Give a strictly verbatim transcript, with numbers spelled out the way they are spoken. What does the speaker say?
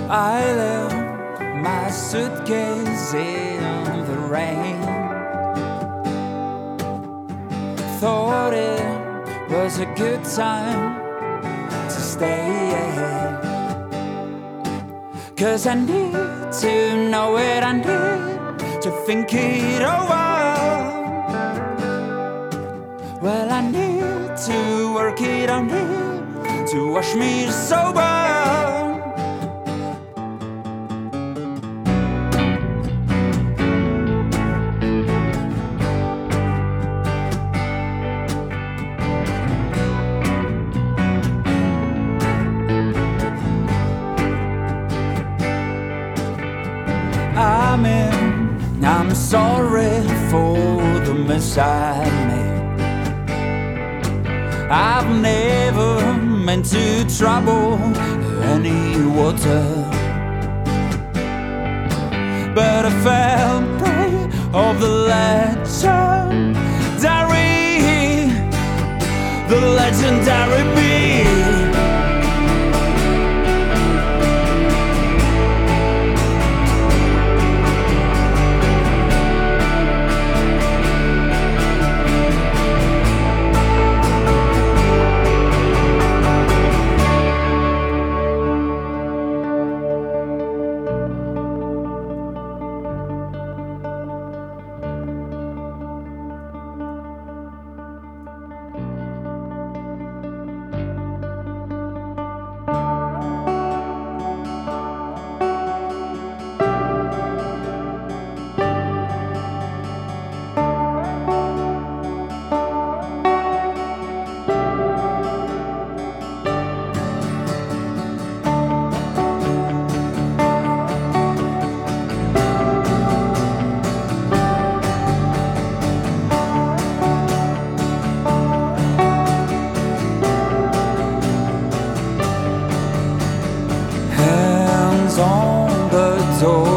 I left my suitcase in the rain. Thought it was a good time to stay. 'Cause I need to know it, I need to think it over. Well, I need to work it, I need to wash me sober. I'm in, I'm sorry for the mess I made. I've never meant to trouble any water, but I fell prey of the legendary, the legendary bee. On the door,